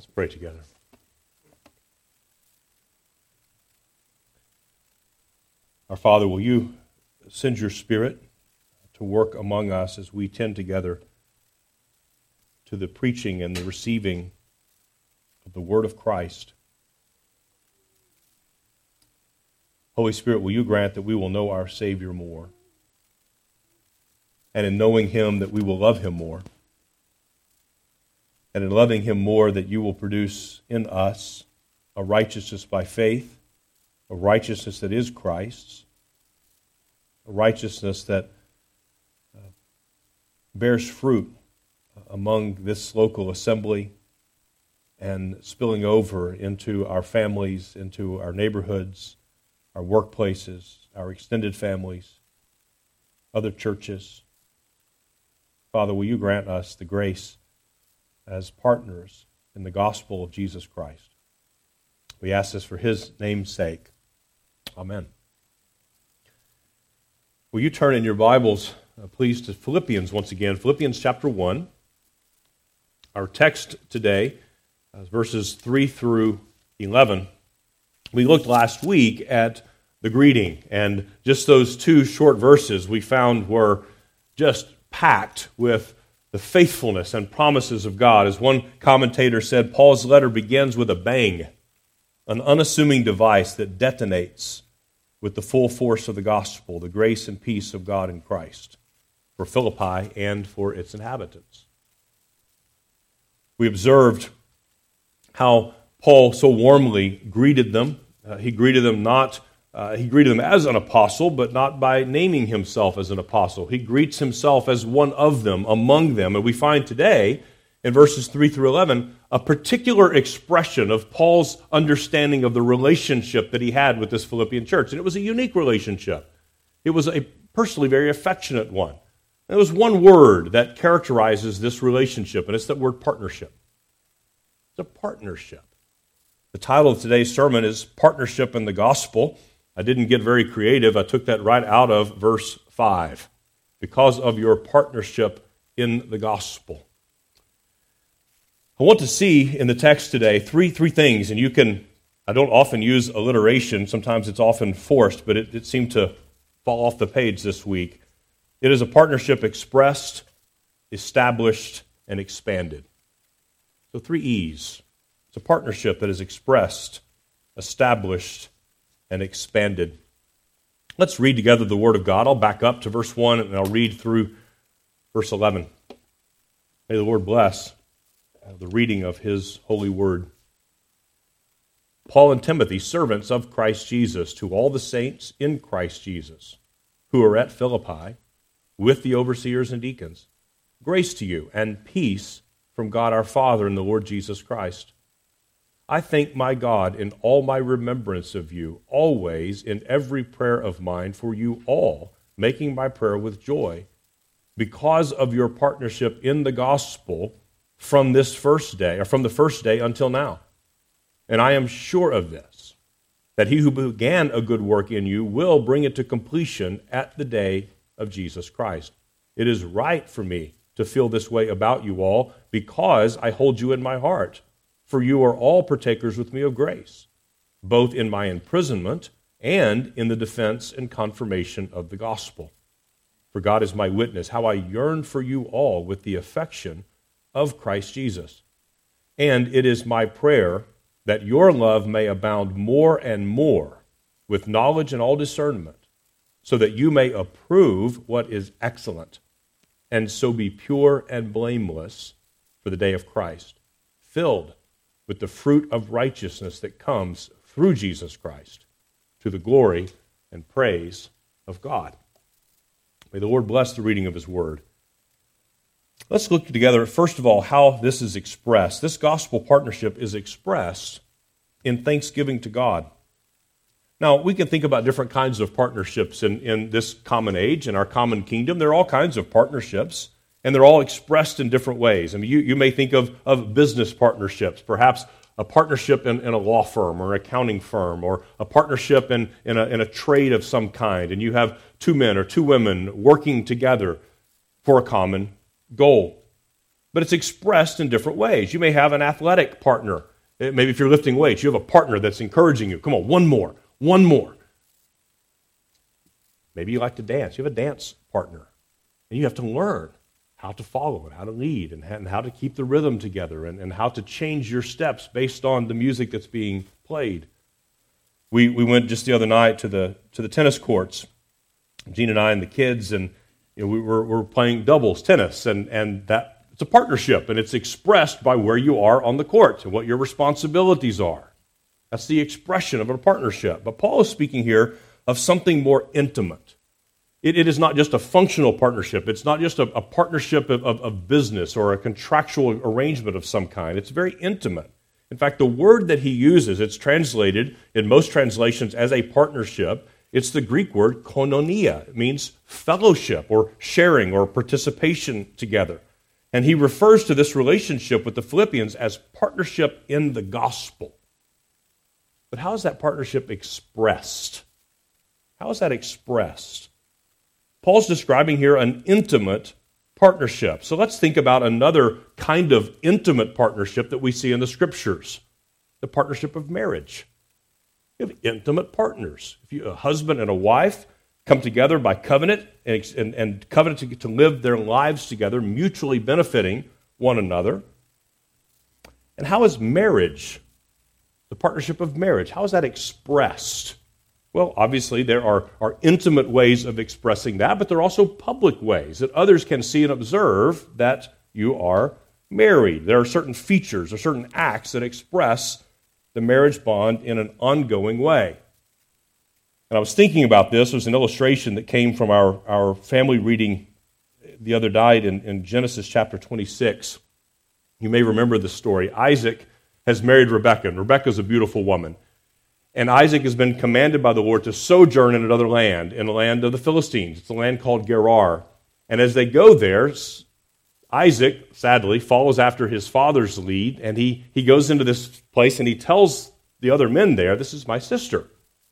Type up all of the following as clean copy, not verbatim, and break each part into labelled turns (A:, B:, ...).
A: Pray together. Our Father, will you send your Spirit to work among us as we tend together to the preaching and the receiving of the Word of Christ? Holy Spirit, will you grant that we will know our Savior more, and in knowing Him that we will love Him more, and in loving Him more that you will produce in us a righteousness by faith, a righteousness that is Christ's, a righteousness that bears fruit among this local assembly and spilling over into our families, into our neighborhoods, our workplaces, our extended families, other churches. Father, will you grant us the grace as partners in the gospel of Jesus Christ? We ask this for His name's sake. Amen. Will you turn in your Bibles, please, to Philippians once again. Philippians chapter 1. Our text today is verses 3 through 11. We looked last week at the greeting, and just those two short verses we found were just packed with the faithfulness and promises of God. As one commentator said, Paul's letter begins with a bang, an unassuming device that detonates with the full force of the gospel, the grace and peace of God in Christ, for Philippi and for its inhabitants. We observed how Paul so warmly greeted them. He greeted them as an apostle, but not by naming himself as an apostle. He greets himself as one of them, among them. And we find today, in verses 3 through 11, a particular expression of Paul's understanding of the relationship that he had with this Philippian church. And it was a unique relationship. It was a personally very affectionate one. And there was one word that characterizes this relationship, and it's that word partnership. It's a partnership. The title of today's sermon is Partnership in the Gospel. I didn't get very creative. I took that right out of verse 5. Because of your partnership in the gospel. I want to see in the text today three things, and I don't often use alliteration. Sometimes it's often forced, but it seemed to fall off the page this week. It is a partnership expressed, established, and expanded. So 3 E's. It's a partnership that is expressed, established, and expanded. Let's read together the Word of God. I'll back up to verse 1 and I'll read through verse 11. May the Lord bless the reading of His holy Word. Paul and Timothy, servants of Christ Jesus, to all the saints in Christ Jesus, who are at Philippi, with the overseers and deacons, grace to you and peace from God our Father and the Lord Jesus Christ. I thank my God in all my remembrance of you, always in every prayer of mine for you all, making my prayer with joy, because of your partnership in the gospel from the first day until now. And I am sure of this, that he who began a good work in you will bring it to completion at the day of Jesus Christ. It is right for me to feel this way about you all, because I hold you in my heart. For you are all partakers with me of grace, both in my imprisonment and in the defense and confirmation of the gospel. For God is my witness, how I yearn for you all with the affection of Christ Jesus. And it is my prayer that your love may abound more and more with knowledge and all discernment, so that you may approve what is excellent, and so be pure and blameless for the day of Christ, filled with the fruit of righteousness that comes through Jesus Christ, to the glory and praise of God. May the Lord bless the reading of His Word. Let's look together, first of all, how this is expressed. This gospel partnership is expressed in thanksgiving to God. Now, we can think about different kinds of partnerships in this common age, in our common kingdom. There are all kinds of partnerships, and they're all expressed in different ways. I mean, you may think of business partnerships, perhaps a partnership in a law firm or an accounting firm, or a partnership in a trade of some kind, and you have 2 men or 2 women working together for a common goal. but it's expressed in different ways. You may have an athletic partner. Maybe if you're lifting weights, you have a partner that's encouraging you. Come on, one more, one more. Maybe you like to dance. You have a dance partner, and you have to learn how to follow and how to lead and how to keep the rhythm together and how to change your steps based on the music that's being played. We went just the other night to the tennis courts, Gene and I and the kids, and we were playing doubles tennis, and that it's a partnership, and it's expressed by where you are on the court and what your responsibilities are. That's the expression of a partnership. But Paul is speaking here of something more intimate. It is not just a functional partnership. It's not just a partnership of business or a contractual arrangement of some kind. It's very intimate. In fact, the word that he uses, it's translated in most translations as a partnership. It's the Greek word koinonia. It means fellowship or sharing or participation together. And he refers to this relationship with the Philippians as partnership in the gospel. But how is that partnership expressed? How is that expressed? Paul's describing here an intimate partnership. So let's think about another kind of intimate partnership that we see in the Scriptures, the partnership of marriage. You have intimate partners. If a husband and a wife come together by covenant and covenant to live their lives together, mutually benefiting one another. And how is marriage, the partnership of marriage, how is that expressed? Well, obviously, there are intimate ways of expressing that, but there are also public ways that others can see and observe that you are married. There are certain features or certain acts that express the marriage bond in an ongoing way. And I was thinking about this. There's an illustration that came from our family reading the other night in Genesis chapter 26. You may remember the story. Isaac has married Rebekah, and Rebekah's a beautiful woman. And Isaac has been commanded by the Lord to sojourn in another land, in the land of the Philistines. It's a land called Gerar. And as they go there, Isaac, sadly, follows after his father's lead, and he goes into this place and he tells the other men there, "This is my sister."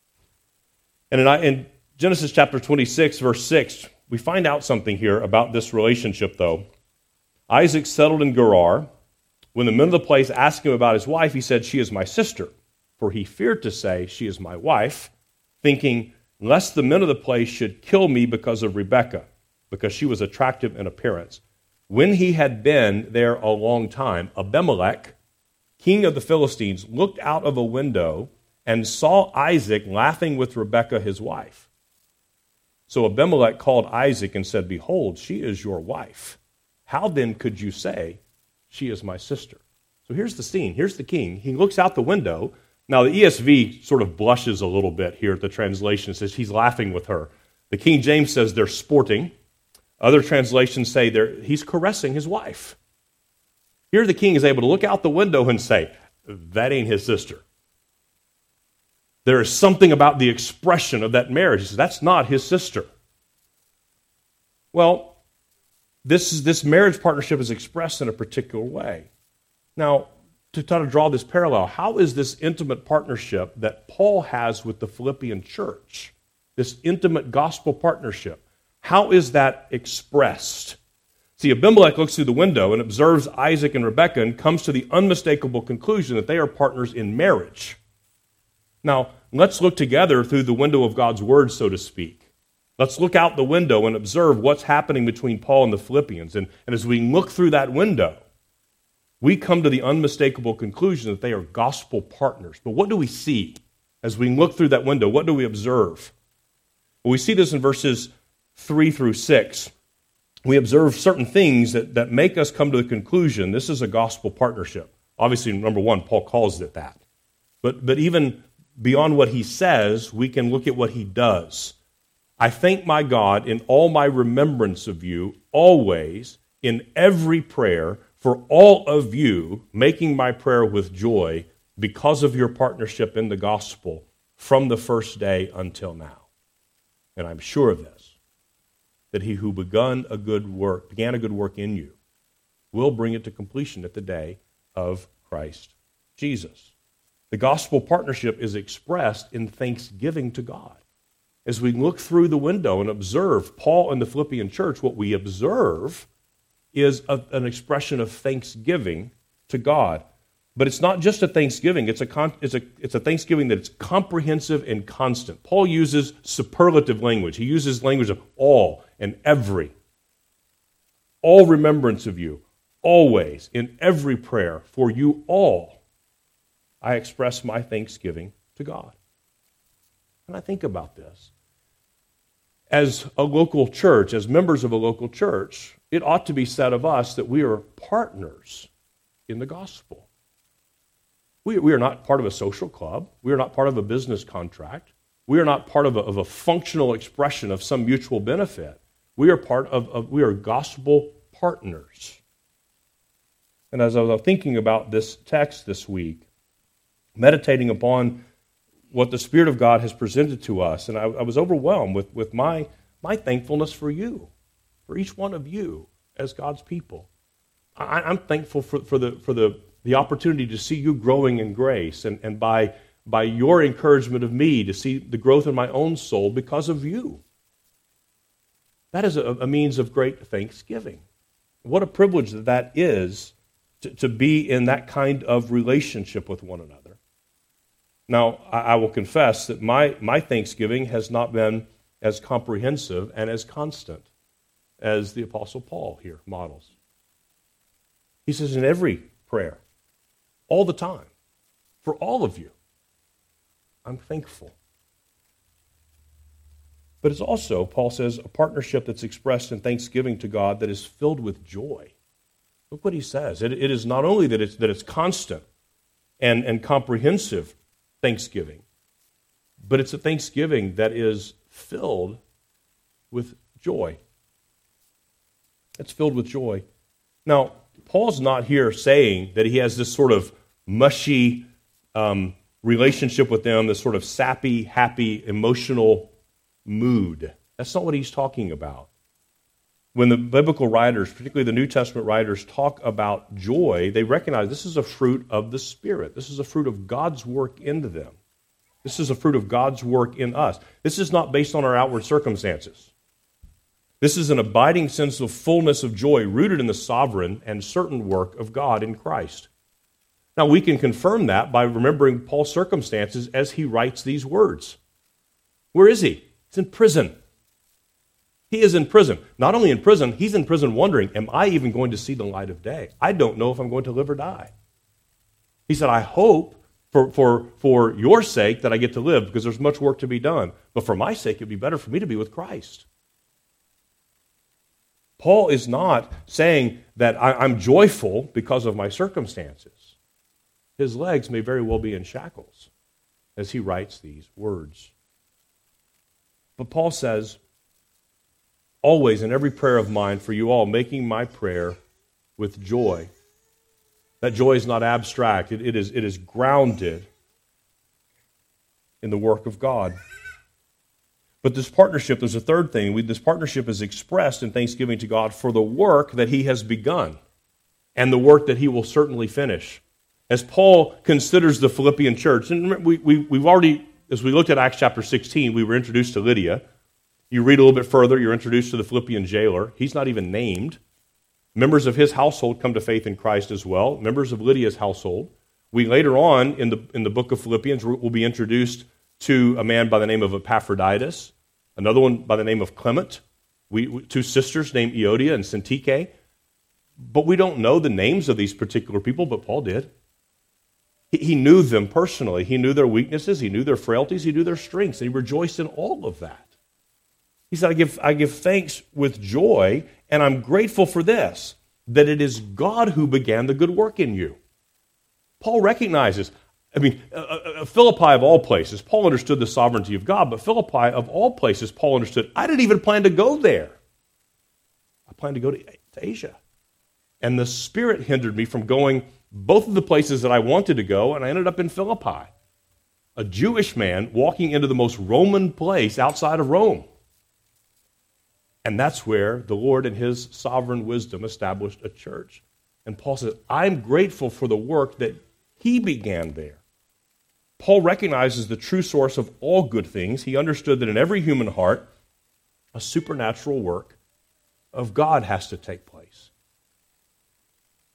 A: And in Genesis chapter 26, verse 6, we find out something here about this relationship, though. Isaac settled in Gerar. When the men of the place asked him about his wife, he said, "She is my sister." For he feared to say, "She is my wife," thinking, lest the men of the place should kill me because of Rebekah, because she was attractive in appearance. When he had been there a long time, Abimelech, king of the Philistines, looked out of a window and saw Isaac laughing with Rebekah, his wife. So Abimelech called Isaac and said, "Behold, she is your wife. How then could you say, 'She is my sister'?" So here's the scene. Here's the king. He looks out the window. Now, the ESV sort of blushes a little bit here at the translation. It says he's laughing with her. The King James says they're sporting. Other translations say he's caressing his wife. Here the king is able to look out the window and say, that ain't his sister. There is something about the expression of that marriage. He says, that's not his sister. Well, this marriage partnership is expressed in a particular way. Now, to try to draw this parallel, how is this intimate partnership that Paul has with the Philippian church, this intimate gospel partnership, how is that expressed? See, Abimelech looks through the window and observes Isaac and Rebekah and comes to the unmistakable conclusion that they are partners in marriage. Now, let's look together through the window of God's word, so to speak. Let's look out the window and observe what's happening between Paul and the Philippians. And as we look through that window, we come to the unmistakable conclusion that they are gospel partners. But what do we see as we look through that window? What do we observe? Well, we see this in verses 3 through 6. We observe certain things that make us come to the conclusion this is a gospel partnership. Obviously, number one, Paul calls it that. But even beyond what he says, we can look at what he does. I thank my God in all my remembrance of you, always, in every prayer, for all of you, making my prayer with joy because of your partnership in the gospel from the first day until now. And I'm sure of this, that he who began a good work in you will bring it to completion at the day of Christ Jesus. The gospel partnership is expressed in thanksgiving to God. As we look through the window and observe Paul and the Philippian church, what we observe is an expression of thanksgiving to God. But it's not just a thanksgiving. It's a thanksgiving that's comprehensive and constant. Paul uses superlative language. He uses language of all and every. All remembrance of you, always, in every prayer, for you all, I express my thanksgiving to God. And I think about this. As a local church, as members of a local church, it ought to be said of us that we are partners in the gospel. We are not part of a social club. We are not part of a business contract. We are not part of a functional expression of some mutual benefit. We are gospel partners. And as I was thinking about this text this week, meditating upon what the Spirit of God has presented to us, and I was overwhelmed with my thankfulness for you, for each one of you as God's people. I'm thankful for the opportunity to see you growing in grace, and by your encouragement of me to see the growth in my own soul because of you. That is a means of great thanksgiving. What a privilege that is to be in that kind of relationship with one another. Now, I will confess that my thanksgiving has not been as comprehensive and as constant as the Apostle Paul here models. He says in every prayer, all the time, for all of you, I'm thankful. But it's also, Paul says, a partnership that's expressed in thanksgiving to God that is filled with joy. Look what he says. It is not only that it's constant and comprehensive thanksgiving, but it's a thanksgiving that is filled with joy. It's filled with joy. Now, Paul's not here saying that he has this sort of mushy relationship with them, this sort of sappy, happy, emotional mood. That's not what he's talking about. When the biblical writers, particularly the New Testament writers, talk about joy, they recognize this is a fruit of the Spirit. This is a fruit of God's work into them. This is a fruit of God's work in us. This is not based on our outward circumstances. This is an abiding sense of fullness of joy rooted in the sovereign and certain work of God in Christ. Now, we can confirm that by remembering Paul's circumstances as he writes these words. Where is he? He's in prison. He is in prison. Not only in prison, he's in prison wondering, am I even going to see the light of day? I don't know if I'm going to live or die. He said, I hope for your sake that I get to live because there's much work to be done. But for my sake, it'd be better for me to be with Christ. Paul is not saying that I'm joyful because of my circumstances. His legs may very well be in shackles as he writes these words. But Paul says, always in every prayer of mine for you all, making my prayer with joy. That joy is not abstract. It is grounded in the work of God. But this partnership, there's a third thing. This partnership is expressed in thanksgiving to God for the work that he has begun and the work that he will certainly finish. As Paul considers the Philippian church, and we've already, as we looked at Acts chapter 16, we were introduced to Lydia. You read a little bit further, you're introduced to the Philippian jailer. He's not even named. Members of his household come to faith in Christ as well, members of Lydia's household. We later on in the book of Philippians will be introduced to a man by the name of Epaphroditus, another one by the name of Clement, two sisters named Euodia and Syntyche. But we don't know the names of these particular people, but Paul did. He knew them personally. He knew their weaknesses, he knew their frailties, he knew their strengths, and he rejoiced in all of that. He said, I give thanks with joy, and I'm grateful for this, that it is God who began the good work in you. Paul recognizes, Philippi of all places, Paul understood the sovereignty of God, but Philippi of all places, Paul understood, I didn't even plan to go there. I planned to go to Asia. And the Spirit hindered me from going both of the places that I wanted to go, and I ended up in Philippi, a Jewish man walking into the most Roman place outside of Rome. And that's where the Lord in his sovereign wisdom established a church. And Paul says, I'm grateful for the work that he began there. Paul recognizes the true source of all good things. He understood that in every human heart, a supernatural work of God has to take place.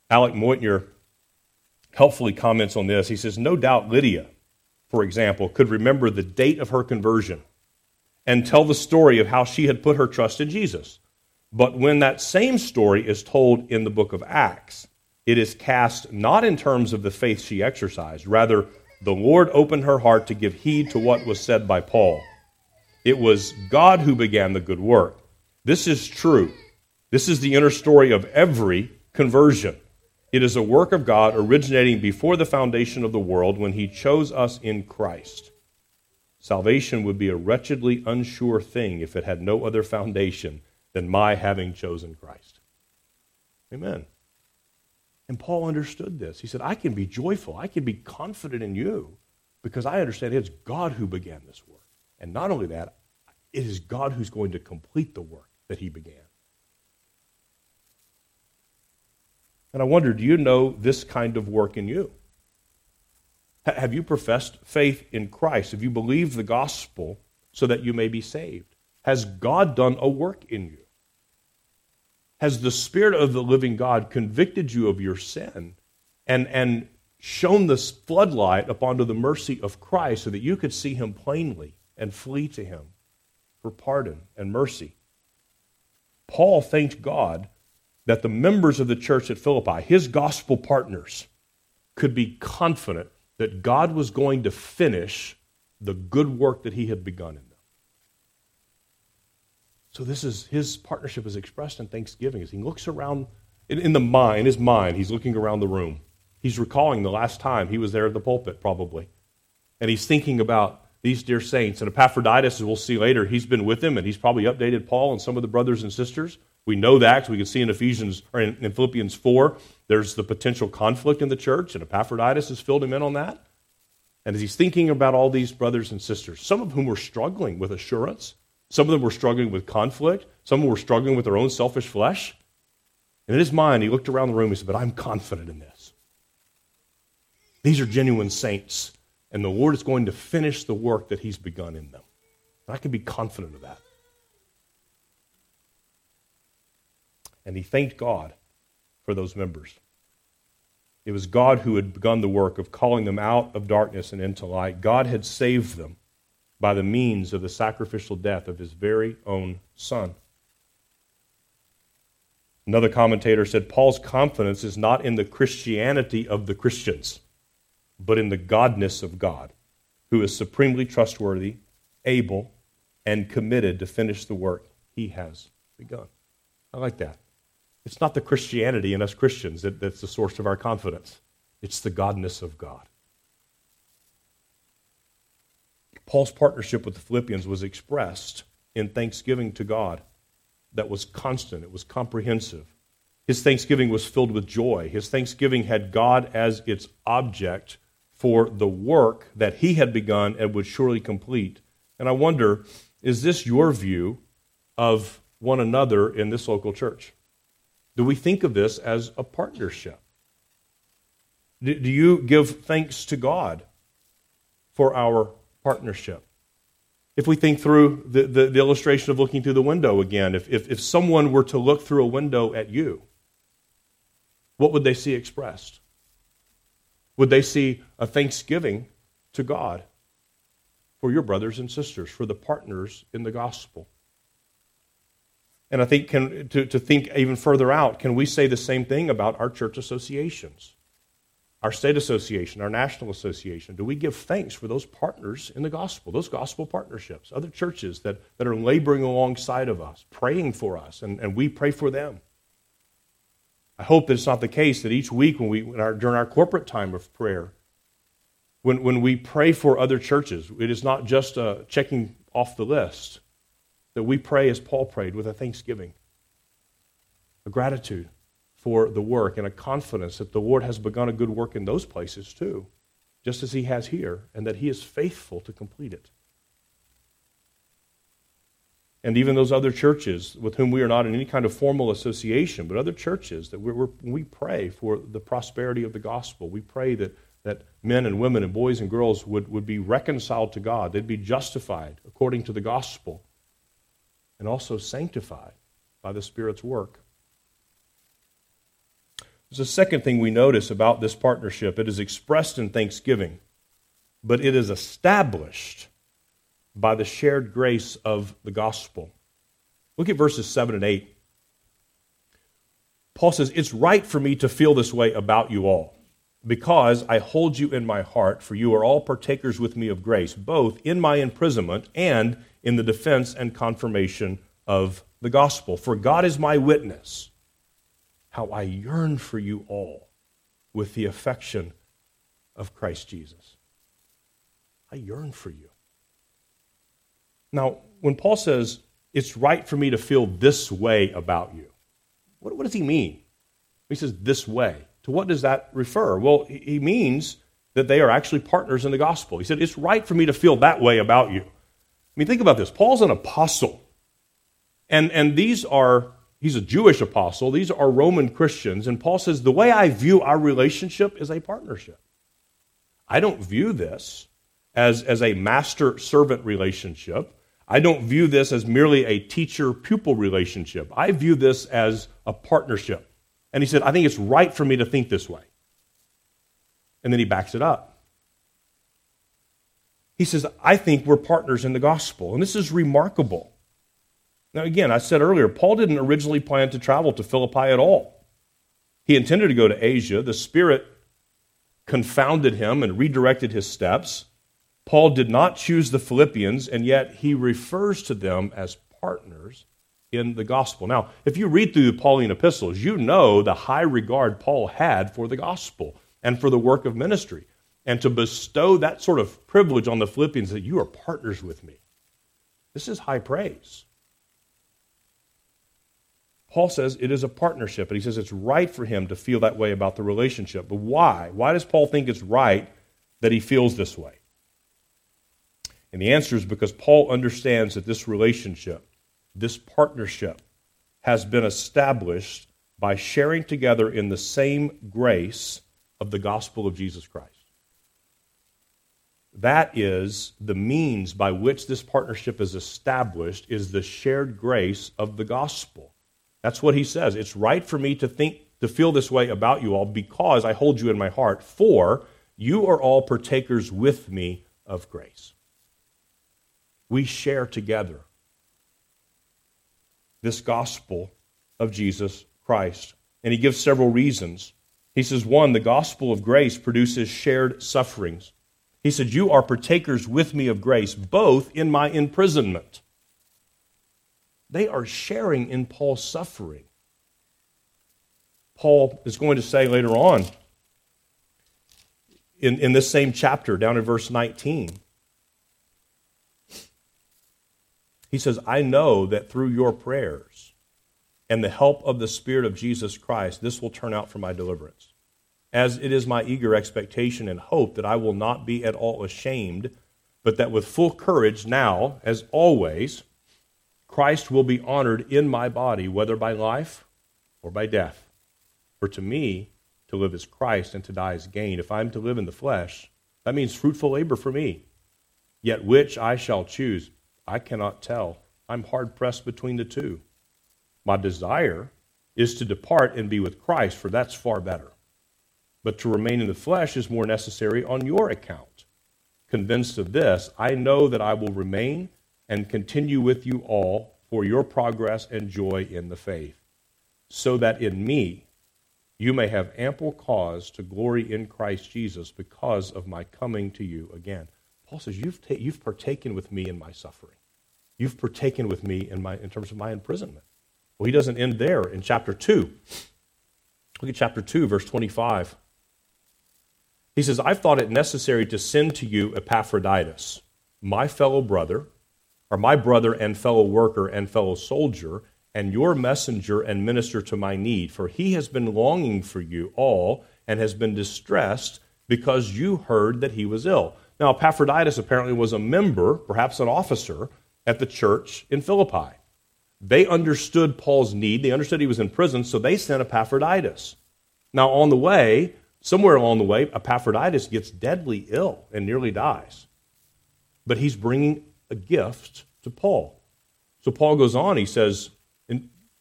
A: Alec Moitner helpfully comments on this. He says, no doubt Lydia, for example, could remember the date of her conversion and tell the story of how she had put her trust in Jesus. But when that same story is told in the book of Acts, it is cast not in terms of the faith she exercised. Rather, the Lord opened her heart to give heed to what was said by Paul. It was God who began the good work. This is true. This is the inner story of every conversion. It is a work of God originating before the foundation of the world when he chose us in Christ. Salvation would be a wretchedly unsure thing if it had no other foundation than my having chosen Christ. Amen. And Paul understood this. He said, I can be joyful. I can be confident in you because I understand it's God who began this work. And not only that, it is God who's going to complete the work that he began. And I wonder, do you know this kind of work in you? Have you professed faith in Christ? Have you believed the gospel so that you may be saved? Has God done a work in you? Has the Spirit of the living God convicted you of your sin and shown this floodlight upon the mercy of Christ so that you could see him plainly and flee to him for pardon and mercy? Paul thanked God that the members of the church at Philippi, his gospel partners, could be confident that God was going to finish the good work that he had begun in them. So this is, his partnership is expressed in thanksgiving as he looks around in his mind, he's looking around the room. He's recalling the last time he was there at the pulpit, probably. And he's thinking about these dear saints. And Epaphroditus, as we'll see later, he's been with him, and he's probably updated Paul and some of the brothers and sisters. We know that because we can see in in Philippians 4, there's the potential conflict in the church, and Epaphroditus has filled him in on that. And as he's thinking about all these brothers and sisters, some of whom were struggling with assurance, some of them were struggling with conflict, some were struggling with their own selfish flesh. And in his mind, he looked around the room and he said, but I'm confident in this. These are genuine saints, and the Lord is going to finish the work that he's begun in them. And I can be confident of that. And he thanked God for those members. It was God who had begun the work of calling them out of darkness and into light. God had saved them by the means of the sacrificial death of his very own Son. Another commentator said, Paul's confidence is not in the Christianity of the Christians, but in the godness of God, who is supremely trustworthy, able, and committed to finish the work he has begun. I like that. It's not the Christianity in us Christians that's the source of our confidence. It's the godness of God. Paul's partnership with the Philippians was expressed in thanksgiving to God that was constant. It was comprehensive. His thanksgiving was filled with joy. His thanksgiving had God as its object for the work that he had begun and would surely complete. And I wonder, is this your view of one another in this local church? Do we think of this as a partnership? Do you give thanks to God for our partnership? If we think through the illustration of looking through the window again, if someone were to look through a window at you, what would they see expressed? Would they see a thanksgiving to God for your brothers and sisters, for the partners in the gospel? And I think to think even further out, can we say the same thing about our church associations? Our state association, our national association. Do we give thanks for those partners in the gospel, those gospel partnerships, other churches that are laboring alongside of us, praying for us, and we pray for them? I hope that it's not the case that each week during our corporate time of prayer, when we pray for other churches, it is not just checking off the list, that we pray as Paul prayed with a thanksgiving, a gratitude for the work, and a confidence that the Lord has begun a good work in those places too, just as he has here, and that he is faithful to complete it. And even those other churches with whom we are not in any kind of formal association, but other churches that we pray for the prosperity of the gospel. We pray that men and women and boys and girls would be reconciled to God. They'd be justified according to the gospel, and also sanctified by the Spirit's work. There's a second thing we notice about this partnership. It is expressed in thanksgiving, but it is established by the shared grace of the gospel. Look at verses 7 and 8. Paul says, it's right for me to feel this way about you all, because I hold you in my heart, for you are all partakers with me of grace, both in my imprisonment and in the defense and confirmation of the gospel. For God is my witness, how I yearn for you all with the affection of Christ Jesus. I yearn for you. Now, when Paul says, it's right for me to feel this way about you, what does he mean? He says, this way. To what does that refer? Well, he means that they are actually partners in the gospel. He said, it's right for me to feel that way about you. I mean, think about this. Paul's an apostle. And he's a Jewish apostle. These are Roman Christians. And Paul says, the way I view our relationship is a partnership. I don't view this as a master-servant relationship. I don't view this as merely a teacher-pupil relationship. I view this as a partnership. And he said, I think it's right for me to think this way. And then he backs it up. He says, I think we're partners in the gospel. And this is remarkable. Now again, I said earlier, Paul didn't originally plan to travel to Philippi at all. He intended to go to Asia. The Spirit confounded him and redirected his steps. Paul did not choose the Philippians, and yet he refers to them as partners in the gospel. Now, if you read through the Pauline epistles, you know the high regard Paul had for the gospel and for the work of ministry. And to bestow that sort of privilege on the Philippians, that you are partners with me, this is high praise. Paul says it is a partnership, and he says it's right for him to feel that way about the relationship. But why? Why does Paul think it's right that he feels this way? And the answer is because Paul understands that this relationship, this partnership, has been established by sharing together in the same grace of the gospel of Jesus Christ. That is the means by which this partnership is established, is the shared grace of the gospel. That's what he says. It's right for me to feel this way about you all because I hold you in my heart, for you are all partakers with me of grace. We share together this gospel of Jesus Christ. And he gives several reasons. He says, one, the gospel of grace produces shared sufferings. He said, you are partakers with me of grace, both in my imprisonment. They are sharing in Paul's suffering. Paul is going to say later on in this same chapter, down in verse 19, he says, I know that through your prayers and the help of the Spirit of Jesus Christ, this will turn out for my deliverance. As it is my eager expectation and hope that I will not be at all ashamed, but that with full courage now, as always, Christ will be honored in my body, whether by life or by death. For to me, to live is Christ and to die is gain. If I'm to live in the flesh, that means fruitful labor for me. Yet which I shall choose, I cannot tell. I'm hard-pressed between the two. My desire is to depart and be with Christ, for that's far better. But to remain in the flesh is more necessary on your account. Convinced of this, I know that I will remain and continue with you all for your progress and joy in the faith, so that in me you may have ample cause to glory in Christ Jesus because of my coming to you again. Paul says, you've partaken with me in my suffering. You've partaken with me in terms of my imprisonment. Well, he doesn't end there. In chapter 2, look at chapter 2, verse 25. He says, I've thought it necessary to send to you Epaphroditus, my fellow brother, or my brother and fellow worker and fellow soldier, and your messenger and minister to my need. For he has been longing for you all and has been distressed because you heard that he was ill. Now, Epaphroditus apparently was a member, perhaps an officer, at the church in Philippi. They understood Paul's need. They understood he was in prison, so they sent Epaphroditus. Now, on the way, somewhere along the way, Epaphroditus gets deadly ill and nearly dies. But he's bringing a gift to Paul. So Paul goes on, he says,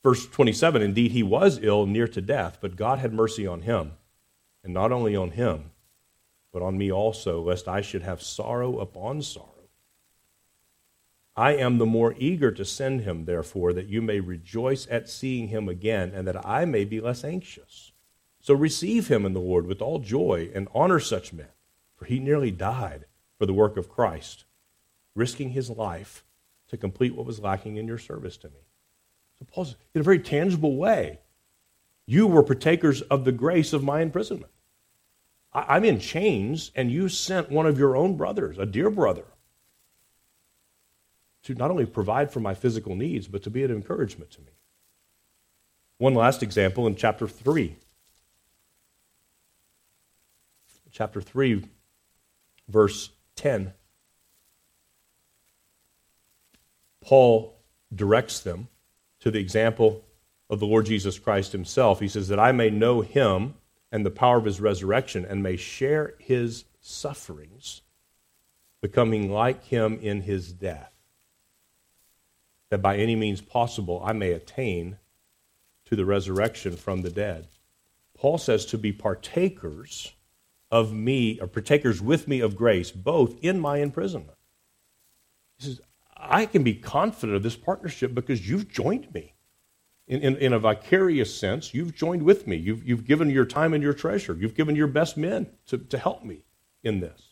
A: Verse 27, indeed, he was ill, near to death, but God had mercy on him, and not only on him, but on me also, lest I should have sorrow upon sorrow. I am the more eager to send him, therefore, that you may rejoice at seeing him again, and that I may be less anxious. So receive him in the Lord with all joy, and honor such men, for he nearly died for the work of Christ, risking his life to complete what was lacking in your service to me. So Paul's, in a very tangible way, you were partakers of the grace of my imprisonment. I'm in chains, and you sent one of your own brothers, a dear brother, to not only provide for my physical needs, but to be an encouragement to me. One last example in chapter 3. Chapter 3, verse 10. Paul directs them to the example of the Lord Jesus Christ himself. He says, that I may know him and the power of his resurrection, and may share his sufferings, becoming like him in his death, that by any means possible I may attain to the resurrection from the dead. Paul says to be partakers of me, or partakers with me of grace, both in my imprisonment. He says, I can be confident of this partnership because you've joined me. In a vicarious sense, you've joined with me. You've given your time and your treasure. You've given your best men to help me in this.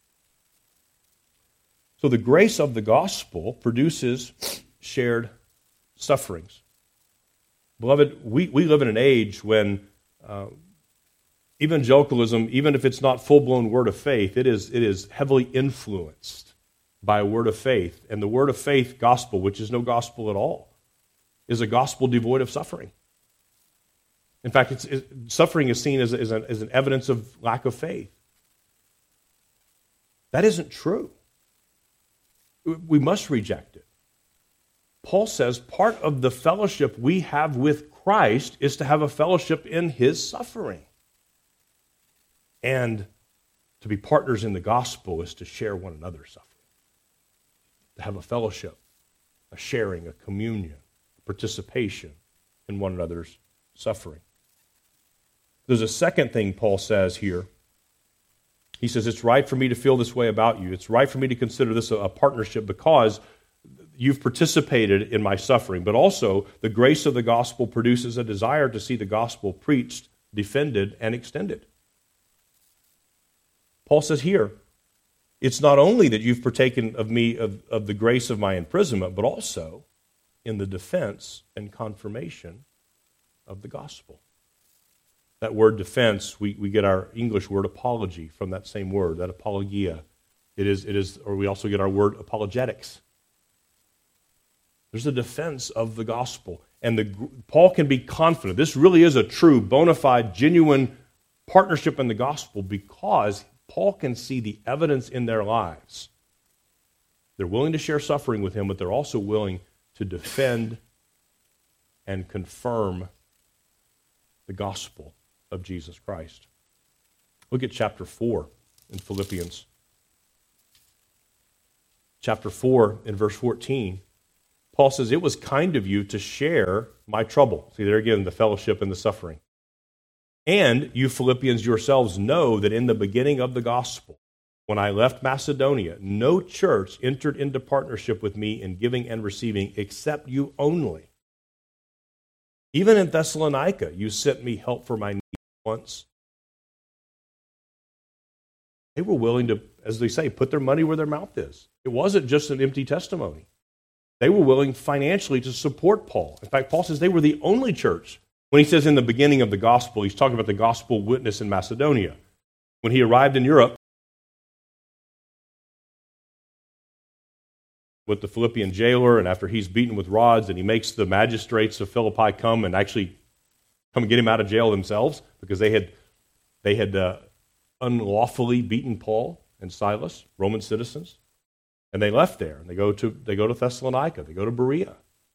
A: So the grace of the gospel produces shared sufferings. Beloved, we live in an age when evangelicalism, even if it's not full-blown word of faith, it is heavily influenced by a word of faith. And the word of faith gospel, which is no gospel at all, is a gospel devoid of suffering. In fact, suffering is seen as an evidence of lack of faith. That isn't true. We must reject it. Paul says part of the fellowship we have with Christ is to have a fellowship in his suffering. And to be partners in the gospel is to share one another's suffering. To have a fellowship, a sharing, a communion, a participation in one another's suffering. There's a second thing Paul says here. He says, it's right for me to feel this way about you. It's right for me to consider this a partnership because you've participated in my suffering. But also, the grace of the gospel produces a desire to see the gospel preached, defended, and extended. Paul says here, it's not only that you've partaken of me of the grace of my imprisonment, but also in the defense and confirmation of the gospel. That word defense, we get our English word apology from that same word, that apologia. It is, or we also get our word apologetics. There's a defense of the gospel. And Paul can be confident. This really is a true, bona fide, genuine partnership in the gospel because Paul can see the evidence in their lives. They're willing to share suffering with him, but they're also willing to defend and confirm the gospel of Jesus Christ. Look at chapter 4 in Philippians. Chapter 4 in verse 14. Paul says, it was kind of you to share my trouble. See, there again, the fellowship and the suffering. And you Philippians yourselves know that in the beginning of the gospel, when I left Macedonia, no church entered into partnership with me in giving and receiving except you only. Even in Thessalonica, you sent me help for my needs once. They were willing to, as they say, put their money where their mouth is. It wasn't just an empty testimony. They were willing financially to support Paul. In fact, Paul says they were the only church. When he says in the beginning of the gospel, he's talking about the gospel witness in Macedonia. When he arrived in Europe with the Philippian jailer, and after he's beaten with rods, and he makes the magistrates of Philippi come and get him out of jail themselves because they had unlawfully beaten Paul and Silas, Roman citizens. And they left there, and they go to Thessalonica, they go to Berea.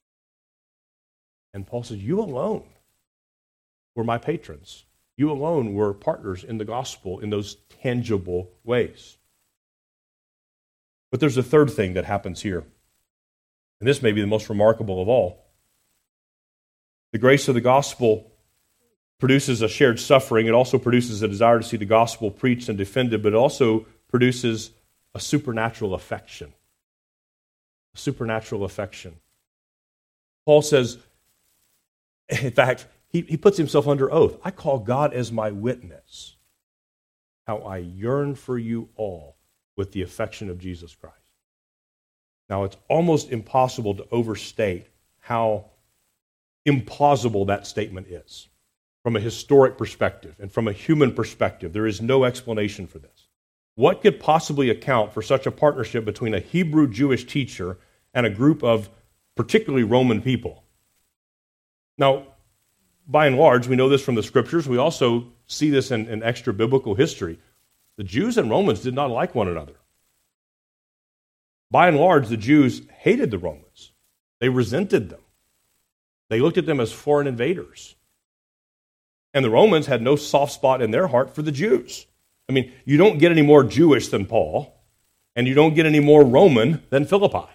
A: And Paul says, you alone were my patrons. You alone were partners in the gospel in those tangible ways. But there's a third thing that happens here. And this may be the most remarkable of all. The grace of the gospel produces a shared suffering. It also produces a desire to see the gospel preached and defended, but it also produces a supernatural affection. A supernatural affection. Paul says, in fact, he puts himself under oath. I call God as my witness, how I yearn for you all with the affection of Jesus Christ. Now, it's almost impossible to overstate how implausible that statement is. From a historic perspective and from a human perspective, there is no explanation for this. What could possibly account for such a partnership between a Hebrew Jewish teacher and a group of particularly Roman people? Now, by and large, we know this from the Scriptures. We also see this in extra-biblical history. The Jews and Romans did not like one another. By and large, the Jews hated the Romans. They resented them. They looked at them as foreign invaders. And the Romans had no soft spot in their heart for the Jews. I mean, you don't get any more Jewish than Paul, and you don't get any more Roman than Philippi.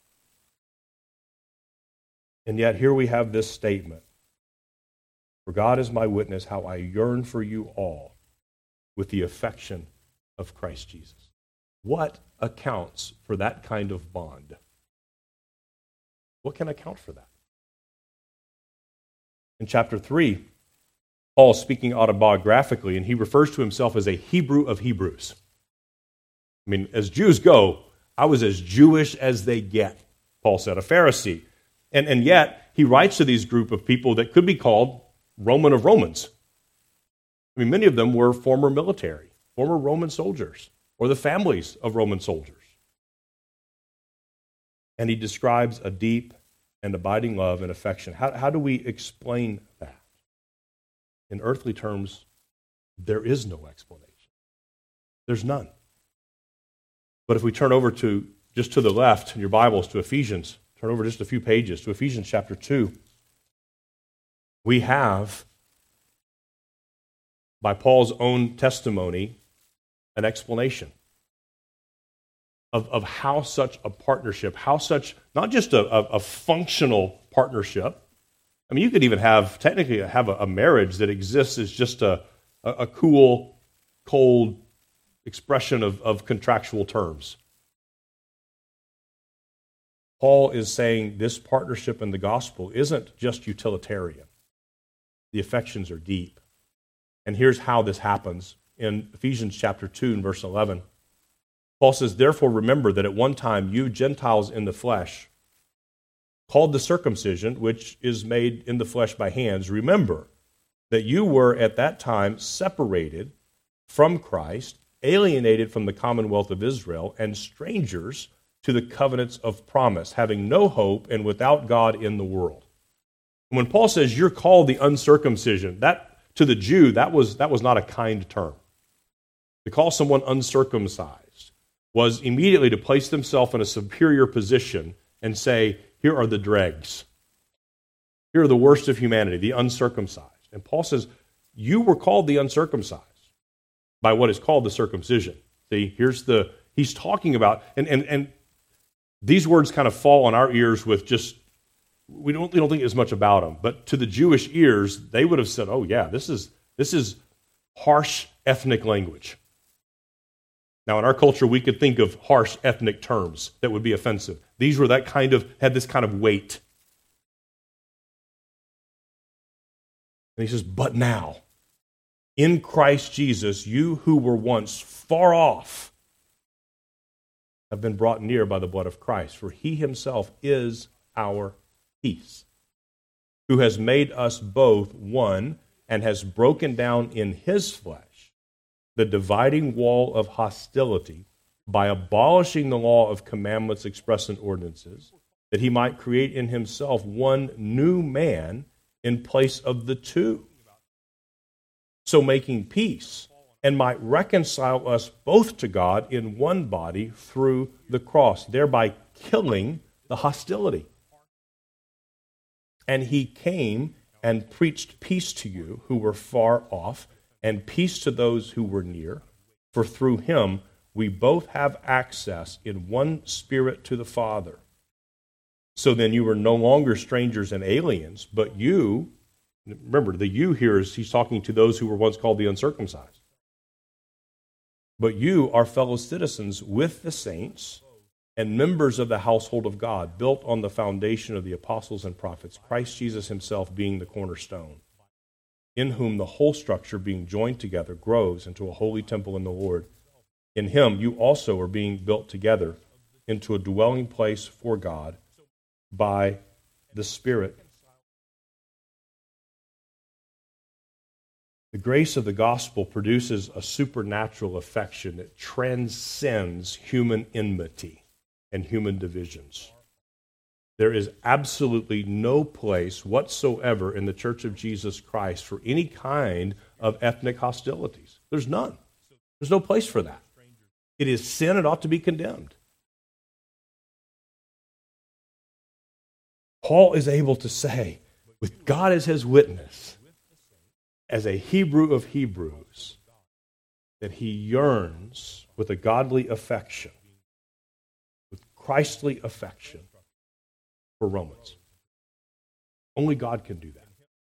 A: And yet here we have this statement. For God is my witness, how I yearn for you all with the affection of Christ Jesus. What accounts for that kind of bond? What can account for that? In chapter 3, Paul is speaking autobiographically, and he refers to himself as a Hebrew of Hebrews. I mean, as Jews go, I was as Jewish as they get, Paul said, a Pharisee. And yet, he writes to these group of people that could be called Roman of Romans. I mean, many of them were former military, former Roman soldiers, or the families of Roman soldiers. And he describes a deep and abiding love and affection. How do we explain that? In earthly terms, there is no explanation. There's none. But if we turn over to just to the left in your Bibles to Ephesians, turn over just a few pages to Ephesians chapter 2, we have, by Paul's own testimony, an explanation of how such a partnership, how such, not just a functional partnership. I mean, you could even technically have a marriage that exists as just a cool, cold expression of contractual terms. Paul is saying this partnership in the gospel isn't just utilitarian. The affections are deep. And here's how this happens. In Ephesians chapter 2 and verse 11, Paul says, therefore remember that at one time you Gentiles in the flesh, called the circumcision, which is made in the flesh by hands, remember that you were at that time separated from Christ, alienated from the commonwealth of Israel, and strangers to the covenants of promise, having no hope and without God in the world. And when Paul says you're called the uncircumcision, that to the Jew, that was not a kind term. To call someone uncircumcised was immediately to place themselves in a superior position and say, here are the dregs. Here are the worst of humanity, the uncircumcised. And Paul says, you were called the uncircumcised by what is called the circumcision. See, he's talking about, and these words kind of fall on our ears with just, we don't think as much about them. But to the Jewish ears, they would have said, oh yeah, this is harsh ethnic language. Now, in our culture, we could think of harsh ethnic terms that would be offensive. These were had this kind of weight. And he says, but now, in Christ Jesus, you who were once far off have been brought near by the blood of Christ, for he himself is our peace, who has made us both one and has broken down in his flesh the dividing wall of hostility by abolishing the law of commandments expressed in ordinances, that he might create in himself one new man in place of the two, so making peace, and might reconcile us both to God in one body through the cross, thereby killing the hostility. And he came and preached peace to you who were far off, and peace to those who were near. For through him we both have access in one Spirit to the Father. So then you are no longer strangers and aliens, but you Remember, the you here is he's talking to those who were once called the uncircumcised. But you are fellow citizens with the saints and members of the household of God, built on the foundation of the apostles and prophets, Christ Jesus himself being the cornerstone, in whom the whole structure being joined together grows into a holy temple in the Lord. In him you also are being built together into a dwelling place for God by the Spirit. The grace of the gospel produces a supernatural affection that transcends human enmity and human divisions. There is absolutely no place whatsoever in the Church of Jesus Christ for any kind of ethnic hostilities. There's none. There's no place for that. It is sin. It ought to be condemned. Paul is able to say, with God as his witness, as a Hebrew of Hebrews, that he yearns with a godly affection, with Christly affection for Romans. Only God can do that.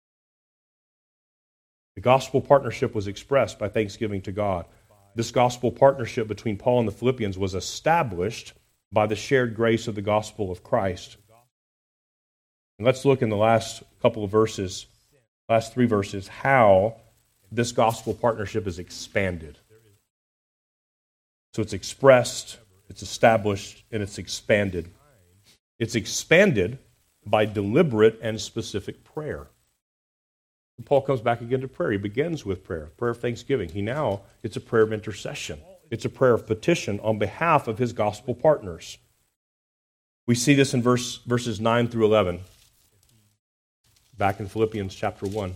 A: The gospel partnership was expressed by thanksgiving to God. This gospel partnership between Paul and the Philippians was established by the shared grace of the gospel of Christ. And let's look in the last couple of verses, last 3 verses, how this gospel partnership is expanded. So it's expressed, it's established, and it's expanded. It's expanded by deliberate and specific prayer. Paul comes back again to prayer. He begins with prayer of thanksgiving. It's a prayer of intercession. It's a prayer of petition on behalf of his gospel partners. We see this in verses 9 through 11, back in Philippians chapter 1.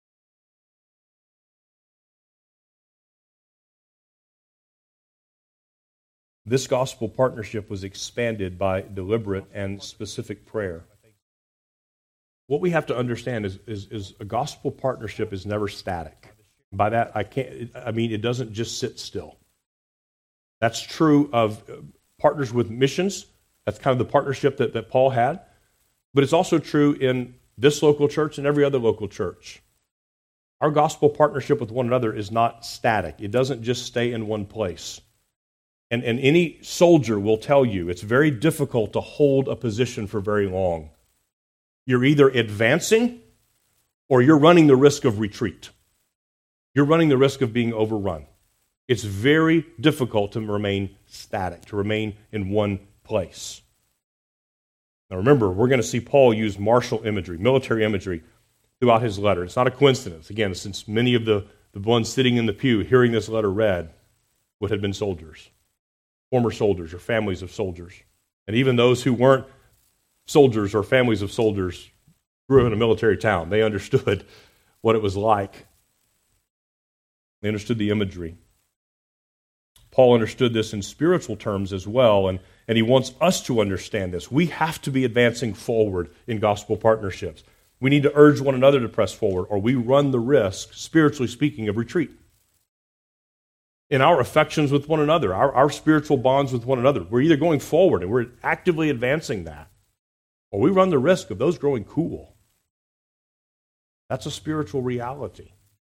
A: This gospel partnership was expanded by deliberate and specific prayer. What we have to understand is a gospel partnership is never static. By that, it doesn't just sit still. That's true of partners with missions. That's kind of the partnership that Paul had. But it's also true in this local church and every other local church. Our gospel partnership with one another is not static. It doesn't just stay in one place. And any soldier will tell you it's very difficult to hold a position for very long. You're either advancing or you're running the risk of retreat. You're running the risk of being overrun. It's very difficult to remain static, to remain in one place. Now remember, we're going to see Paul use martial imagery, military imagery, throughout his letter. It's not a coincidence. Again, since many of the ones sitting in the pew hearing this letter read would have been soldiers, former soldiers or families of soldiers. And even those who weren't soldiers or families of soldiers grew up in a military town. They understood what it was like. They understood the imagery. Paul understood this in spiritual terms as well, and he wants us to understand this. We have to be advancing forward in gospel partnerships. We need to urge one another to press forward, or we run the risk, spiritually speaking, of retreat. In our affections with one another, our spiritual bonds with one another, we're either going forward and we're actively advancing that, or we run the risk of those growing cool. That's a spiritual reality.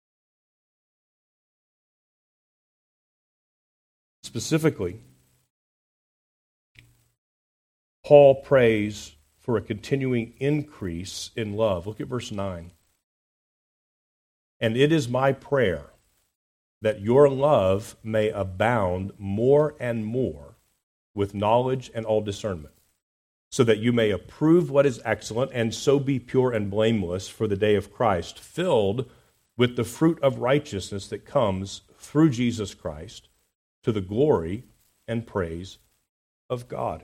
A: Specifically, Paul prays for a continuing increase in love. Look at verse 9. And it is my prayer that your love may abound more and more with knowledge and all discernment, so that you may approve what is excellent, and so be pure and blameless for the day of Christ, filled with the fruit of righteousness that comes through Jesus Christ, to the glory and praise of God.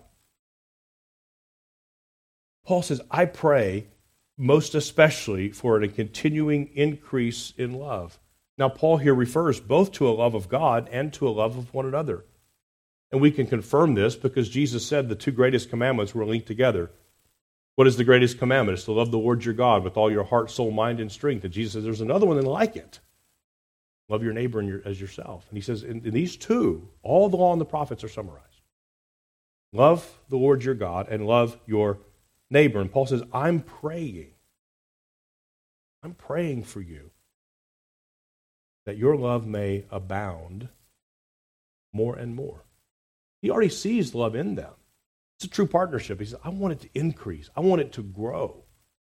A: Paul says, I pray most especially for a continuing increase in love. Now, Paul here refers both to a love of God and to a love of one another. And we can confirm this because Jesus said the 2 greatest commandments were linked together. What is the greatest commandment? It's to love the Lord your God with all your heart, soul, mind, and strength. And Jesus says there's another one like it. Love your neighbor as yourself. And he says, in these 2, all the law and the prophets are summarized. Love the Lord your God and love your neighbor. And Paul says, I'm praying I'm praying for you that your love may abound more and more. He already sees love in them. It's a true partnership. He says, I want it to increase. I want it to grow.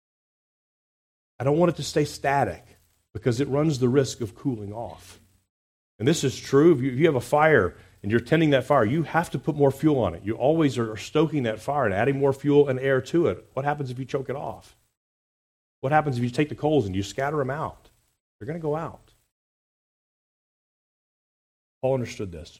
A: I don't want it to stay static because it runs the risk of cooling off. And this is true. If you have a fire and you're tending that fire, you have to put more fuel on it. You always are stoking that fire and adding more fuel and air to it. What happens if you choke it off? What happens if you take the coals and you scatter them out? They're going to go out. Paul understood this.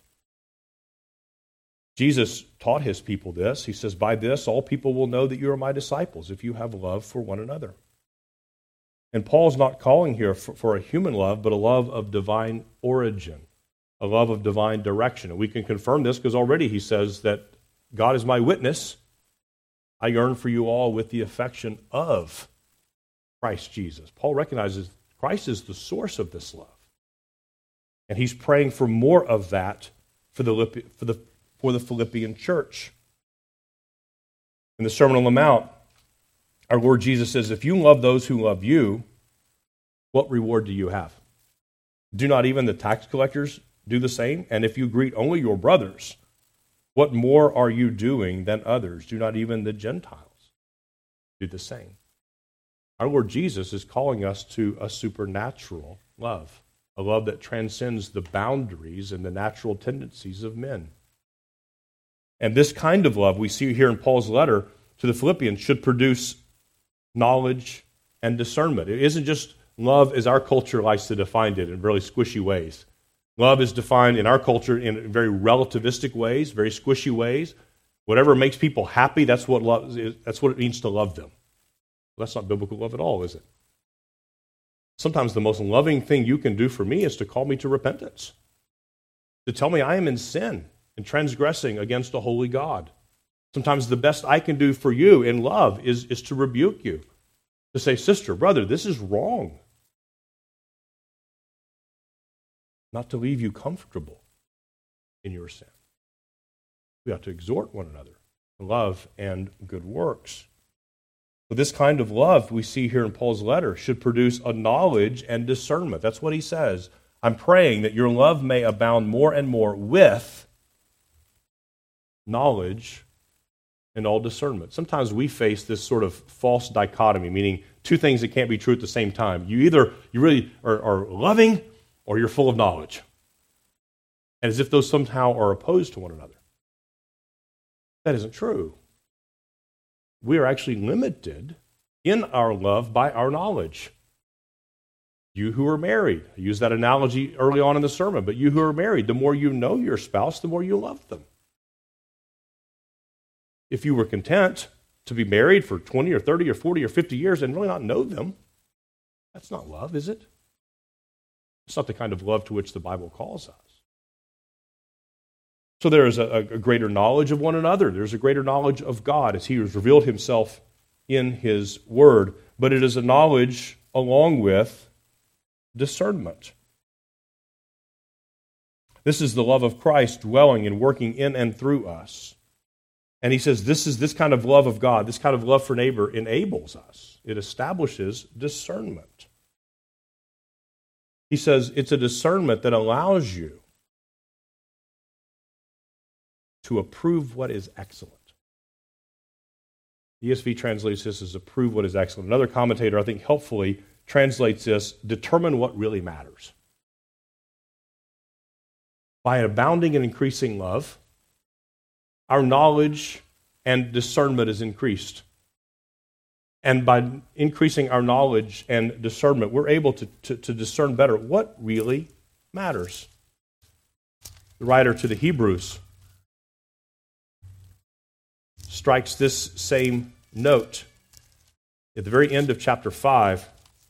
A: Jesus taught his people this. He says, by this all people will know that you are my disciples, if you have love for one another. And Paul's not calling here for a human love, but a love of divine origin, a love of divine direction. And we can confirm this because already he says that God is my witness. I yearn for you all with the affection of Christ Jesus. Paul recognizes Christ is the source of this love. And he's praying for more of that for the Philippian church. In the Sermon on the Mount, our Lord Jesus says, if you love those who love you, what reward do you have? Do not even the tax collectors do the same? And if you greet only your brothers, what more are you doing than others? Do not even the Gentiles do the same? Our Lord Jesus is calling us to a supernatural love, a love that transcends the boundaries and the natural tendencies of men. And this kind of love we see here in Paul's letter to the Philippians should produce knowledge and discernment. It isn't just love as our culture likes to define it in really squishy ways. Love is defined in our culture in very relativistic ways, very squishy ways. Whatever makes people happy, that's what love is, that's what it means to love them. That's not biblical love at all, is it? Sometimes the most loving thing you can do for me is to call me to repentance, to tell me I am in sin and transgressing against a holy God. Sometimes the best I can do for you in love is to rebuke you, to say, sister, brother, this is wrong. Not to leave you comfortable in your sin. We ought to exhort one another to love and good works. So this kind of love we see here in Paul's letter should produce a knowledge and discernment. That's what he says. I'm praying that your love may abound more and more with knowledge and all discernment. Sometimes we face this sort of false dichotomy, meaning two things that can't be true at the same time. You really are loving or you're full of knowledge. And as if those somehow are opposed to one another. That isn't true. We are actually limited in our love by our knowledge. You who are married, I used that analogy early on in the sermon, but you who are married, the more you know your spouse, the more you love them. If you were content to be married for 20 or 30 or 40 or 50 years and really not know them, that's not love, is it? It's not the kind of love to which the Bible calls us. So there is a greater knowledge of one another. There's a greater knowledge of God as He has revealed Himself in His Word. But it is a knowledge along with discernment. This is the love of Christ dwelling and working in and through us. And he says this kind of love of God, this kind of love for neighbor enables us. It establishes discernment. He says it's a discernment that allows you to approve what is excellent. ESV translates this as approve what is excellent. Another commentator, I think, helpfully translates this, determine what really matters. By an abounding and increasing love, our knowledge and discernment is increased. And by increasing our knowledge and discernment, we're able to discern better what really matters. The writer to the Hebrews strikes this same note at the very end of chapter 5.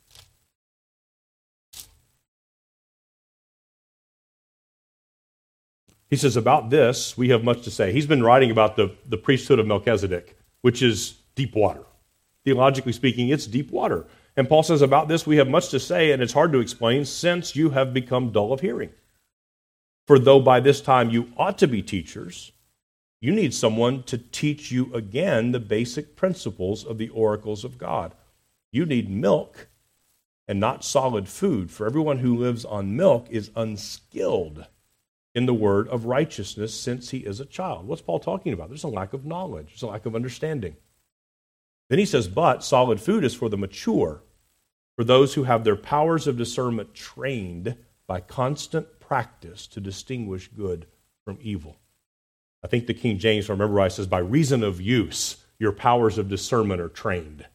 A: He says, about this, we have much to say. He's been writing about the priesthood of Melchizedek, which is deep water. Theologically speaking, it's deep water. And Paul says, about this, we have much to say, and it's hard to explain, since you have become dull of hearing. For though by this time you ought to be teachers, you need someone to teach you again the basic principles of the oracles of God. You need milk and not solid food, for everyone who lives on milk is unskilled in the word of righteousness, since he is a child. What's Paul talking about? There's a lack of knowledge. There's a lack of understanding. Then he says, but solid food is for the mature, for those who have their powers of discernment trained by constant practice to distinguish good from evil. I think the King James, remember, I says, by reason of use, your powers of discernment are trained.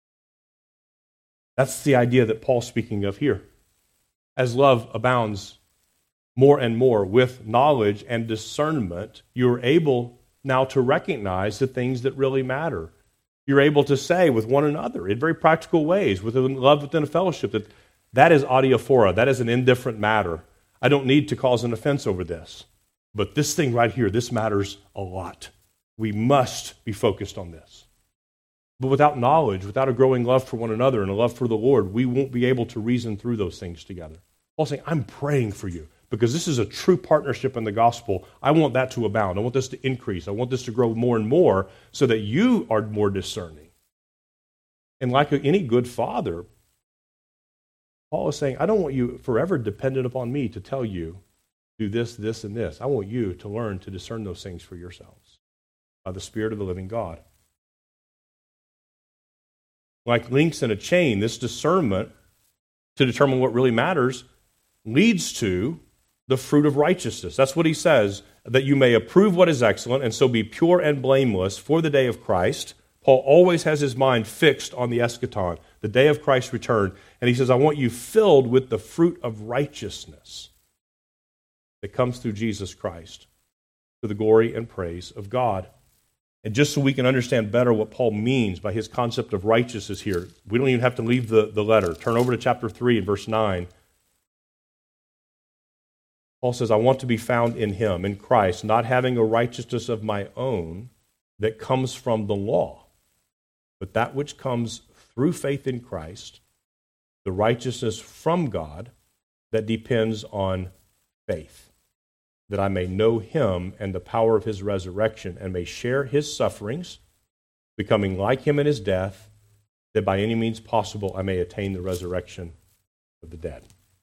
A: That's the idea that Paul's speaking of here. As love abounds more and more with knowledge and discernment, you're able now to recognize the things that really matter. You're able to say with one another in very practical ways, within love within a fellowship, that is adiaphora, that is an indifferent matter. I don't need to cause an offense over this. But this thing right here, this matters a lot. We must be focused on this. But without knowledge, without a growing love for one another and a love for the Lord, we won't be able to reason through those things together. Paul's saying, I'm praying for you because this is a true partnership in the gospel. I want that to abound. I want this to increase. I want this to grow more and more so that you are more discerning. And like any good father, Paul is saying, I don't want you forever dependent upon me to tell you, do this, this, and this. I want you to learn to discern those things for yourselves by the Spirit of the living God. Like links in a chain, this discernment to determine what really matters leads to the fruit of righteousness. That's what he says, that you may approve what is excellent and so be pure and blameless for the day of Christ. Paul always has his mind fixed on the eschaton, the day of Christ's return. And he says, I want you filled with the fruit of righteousness that comes through Jesus Christ to the glory and praise of God. And just so we can understand better what Paul means by his concept of righteousness here, we don't even have to leave the letter. Turn over to chapter 3 and verse 9. Paul says, I want to be found in him, in Christ, not having a righteousness of my own that comes from the law, but that which comes through faith in Christ, the righteousness from God that depends on faith, that I may know him and the power of his resurrection, and may share his sufferings, becoming like him in his death, that by any means possible I may attain the resurrection of the dead.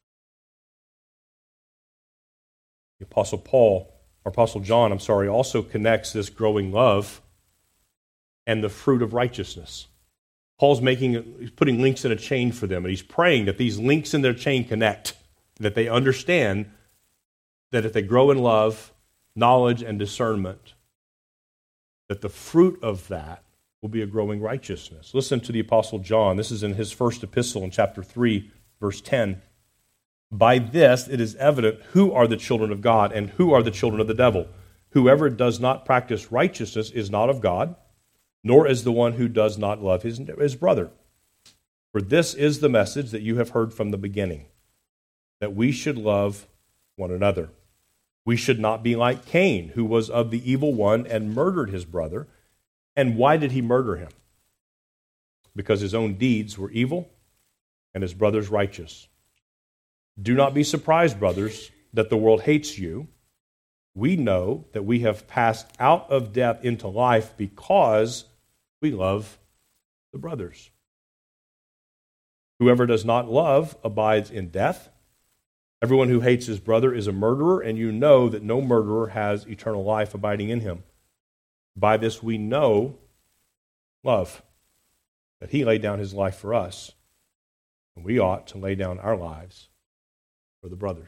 A: The Apostle John, also connects this growing love and the fruit of righteousness. Paul's putting links in a chain for them, and he's praying that these links in their chain connect, that they understand that if they grow in love, knowledge, and discernment, that the fruit of that will be a growing righteousness. Listen to the Apostle John. This is in his first epistle in chapter 3, verse 10. By this it is evident who are the children of God and who are the children of the devil. Whoever does not practice righteousness is not of God, nor is the one who does not love his brother. For this is the message that you have heard from the beginning, that we should love one another. We should not be like Cain, who was of the evil one and murdered his brother. And why did he murder him? Because his own deeds were evil and his brother's righteous. Do not be surprised, brothers, that the world hates you. We know that we have passed out of death into life because we love the brothers. Whoever does not love abides in death. Everyone who hates his brother is a murderer, and you know that no murderer has eternal life abiding in him. By this we know love, that he laid down his life for us, and we ought to lay down our lives for the brothers.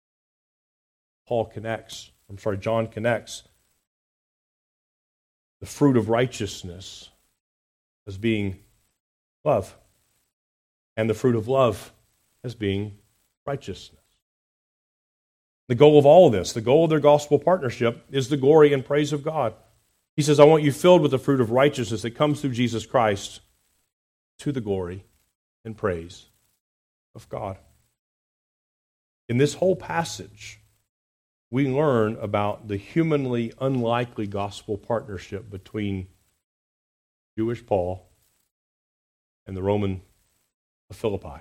A: John connects the fruit of righteousness as being love, and the fruit of love as being righteousness. The goal of all of this, the goal of their gospel partnership, is the glory and praise of God. He says, I want you filled with the fruit of righteousness that comes through Jesus Christ to the glory and praise of God. In this whole passage, we learn about the humanly unlikely gospel partnership between Jewish Paul and the Roman of Philippi.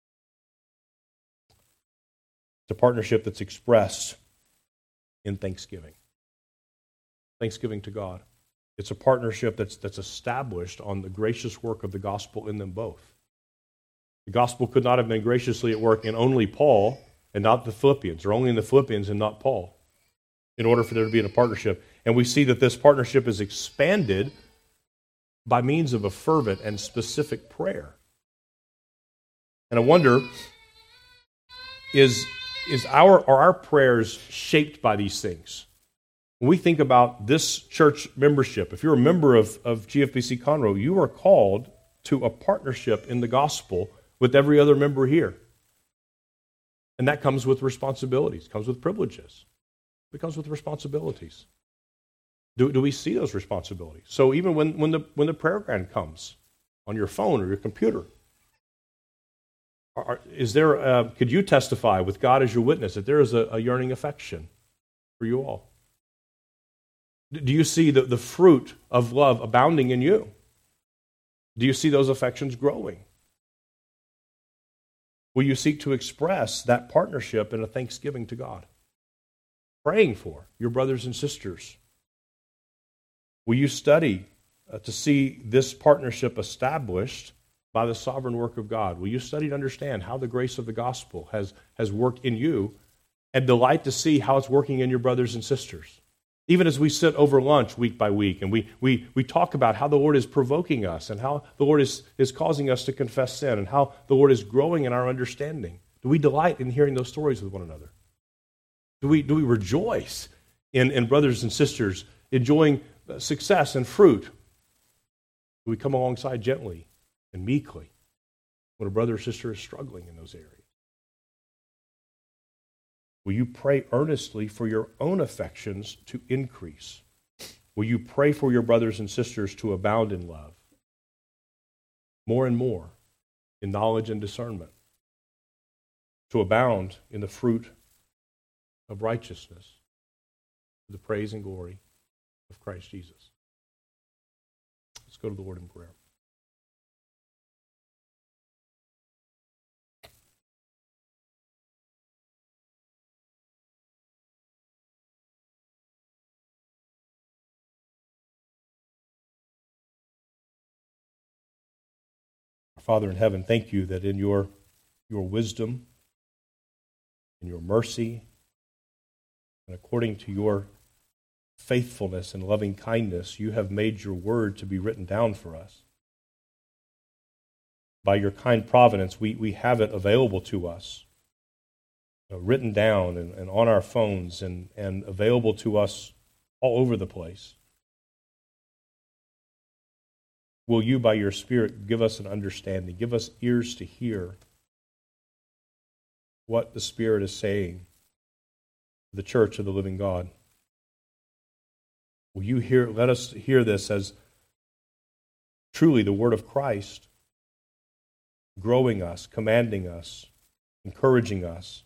A: It's a partnership that's expressed in thanksgiving. Thanksgiving to God. It's a partnership that's established on the gracious work of the gospel in them both. The gospel could not have been graciously at work in only Paul and not the Philippians, or only in the Philippians and not Paul, in order for there to be a partnership. And we see that this partnership is expanded by means of a fervent and specific prayer. And I wonder, are our prayers shaped by these things? When we think about this church membership, if you're a member of GFBC Conroe, you are called to a partnership in the gospel with every other member here. And that comes with responsibilities, comes with privileges. It comes with responsibilities. Do we see those responsibilities? So even when the prayer guide comes on your phone or your computer, could you testify with God as your witness that there is a yearning affection for you all? Do you see the fruit of love abounding in you? Do you see those affections growing? Will you seek to express that partnership in a thanksgiving to God? Praying for your brothers and sisters. Will you study to see this partnership established by the sovereign work of God? Will you study to understand how the grace of the gospel has worked in you and delight to see how it's working in your brothers and sisters? Even as we sit over lunch week by week and we talk about how the Lord is provoking us and how the Lord is causing us to confess sin and how the Lord is growing in our understanding, do we delight in hearing those stories with one another? Do we rejoice in brothers and sisters enjoying success and fruit? Do we come alongside gently and meekly when a brother or sister is struggling in those areas? Will you pray earnestly for your own affections to increase? Will you pray for your brothers and sisters to abound in love? More and more in knowledge and discernment. To abound in the fruit of righteousness, to the praise and glory of Christ Jesus. Let's go to the Lord in prayer. Father in heaven, thank you that in your wisdom, in your mercy, and according to your faithfulness and loving kindness, you have made your word to be written down for us. By your kind providence, we have it available to us, written down and on our phones and available to us all over the place. Will you, by your Spirit, give us an understanding, give us ears to hear what the Spirit is saying to the church of the living God? Will you let us hear this as truly the word of Christ, growing us, commanding us, encouraging us,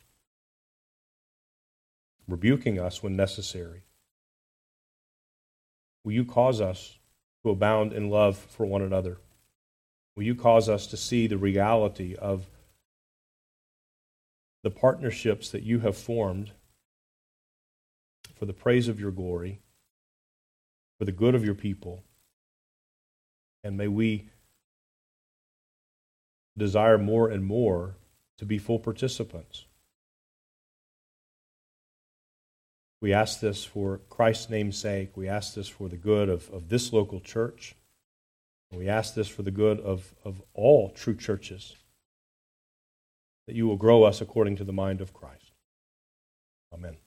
A: rebuking us when necessary? Will you cause us to abound in love for one another? Will you cause us to see the reality of the partnerships that you have formed for the praise of your glory, for the good of your people, and may we desire more and more to be full participants. We ask this for Christ's name's sake. We ask this for the good of this local church. And we ask this for the good of all true churches, that you will grow us according to the mind of Christ. Amen.